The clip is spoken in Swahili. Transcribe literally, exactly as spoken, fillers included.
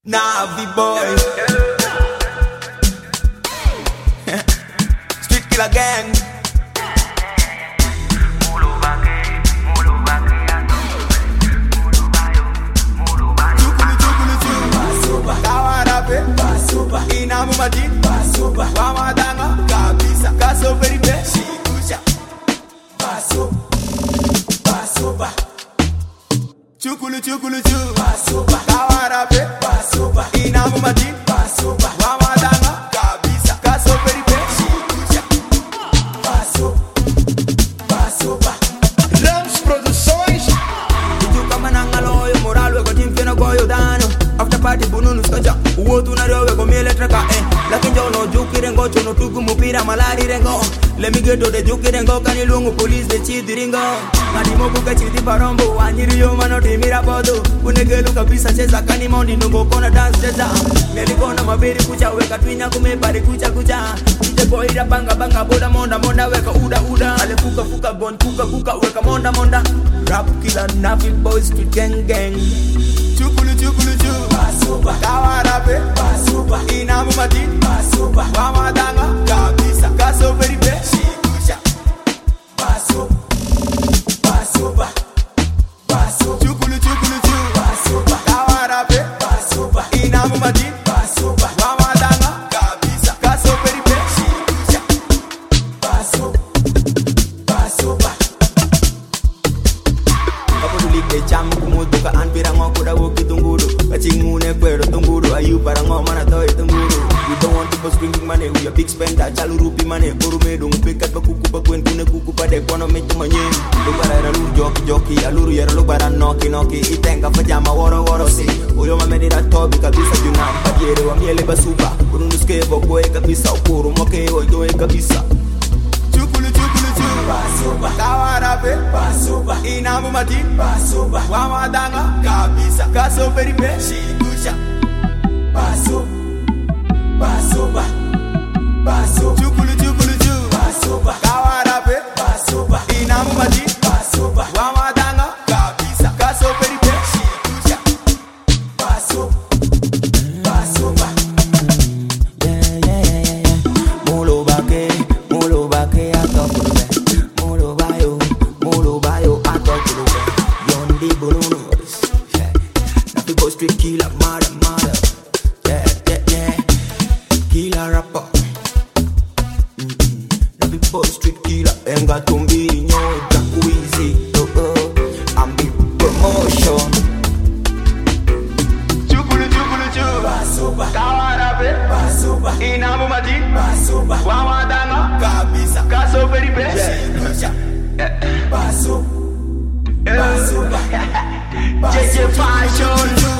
Navi boy. Street killer gang. Inamu majin basuba wamadanga kabisa kaso very best shikusha baso basuba chukulu chukulu chu basuba kawarape basuba inamu majin basuba wamadanga kabisa kaso very best shikusha baso basuba Rams Produções. tu kama nangalo yo moral we kotim fena goyo dano after party bununu skaja uotu na rewe ko miele traka eh lakini jono juki rengo chono tugu mupira malari rengo let me get to the juki rengo kani lungu police de chidi rengo madi moku ka chidi parombo wanyiri yo mano timira bodo kunegelu kabisa cheza kani mondi nungo kona dance cheza meli kona mabiri kucha weka twinya kumebari kucha kucha ite boira banga banga boda monda monda weka uda uda ale fuka fuka bon kuka kuka weka monda monda rap killer Navi boys street gang gang chukulu chukulu chu basuba kawarape basuba inamu majin basuba wamadanga kabisa kaso very best shikusha basu basuba basu chukulu chukulu chu basuba kawarape basuba inamu majin basuba wamadanga kabisa kaso very best shikusha basu basuba de cham kumudu ka anpira ngoko da woki tunguru kachingune kwero tunguru ayu para ngoma na toy tunguru we don't want people spending money we a big spender chalu rupi money korume dung pikat ba kuku ba kwen kune kuku pa de kono me tumanyen lu para ra lu joki joki aluru yero lu para noki noki itenga pajama woro woro si uyo ma medira tobi kabisa junam padiere wa miele basuba kununuske boboe kabisa ukuru moke oyo kabisa chukulu chukulu chu basuba kawarape basuba inamu majin basuba wamadanga kabisa kaso very best shikusha basu basuba basu chukulu chukulu chu basuba kawarape basuba inamu majin basuba wamadanga kabisa kaso very best shikusha basu basuba yeah yeah yeah yeah mulo bake mulo bake atokulu mulo bayo mulo bayo atokulu yondi bonus yeah Navi boy street killer mother mother yeah yeah yeah killer rapper mm-hmm. Navi boy street killer enga tumbi nyo jakuizi oh oh I'm big promotion chukulu chukulu chu basuba kawarape basuba inamu majin basuba wamadanga kabisa kaso very best shikusha basu basuba J J Fashion